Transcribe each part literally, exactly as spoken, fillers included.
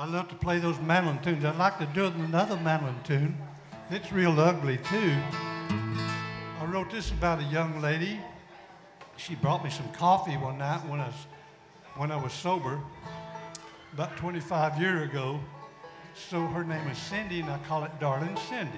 I love to play those mandolin tunes. I'd like to do another mandolin tune. It's real ugly, too. I wrote this about a young lady. She brought me some coffee one night when I was, when I was sober, about twenty-five years ago. So her name is Cindy, and I call it Darling Cindy.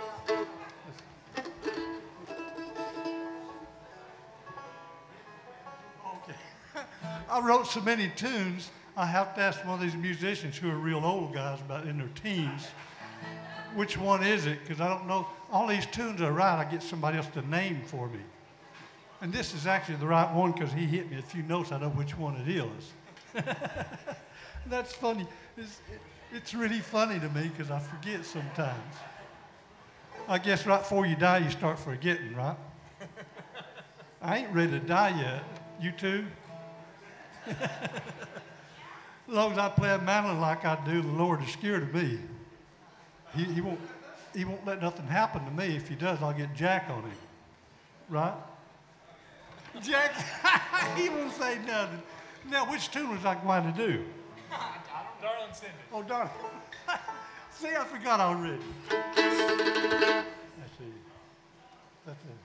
Okay. I wrote so many tunes, I have to ask one of these musicians who are real old guys, about in their teens, which one is it? Because I don't know. All these tunes are right. I get somebody else to name for me. And this is actually the right one because he hit me a few notes. I know which one it is. That's funny. It's, it, it's really funny to me because I forget sometimes. I guess right before you die, you start forgetting, right? I ain't ready to die yet. You too? As long as I play a mandolin like I do, the Lord is scared of me. He, he won't, he won't let nothing happen to me. If he does, I'll get Jack on him. Right? Jack, he won't say nothing. Now, which tune was I going to do? Darling Cindy. Oh, darling. See, I forgot already. Let's see. That's it.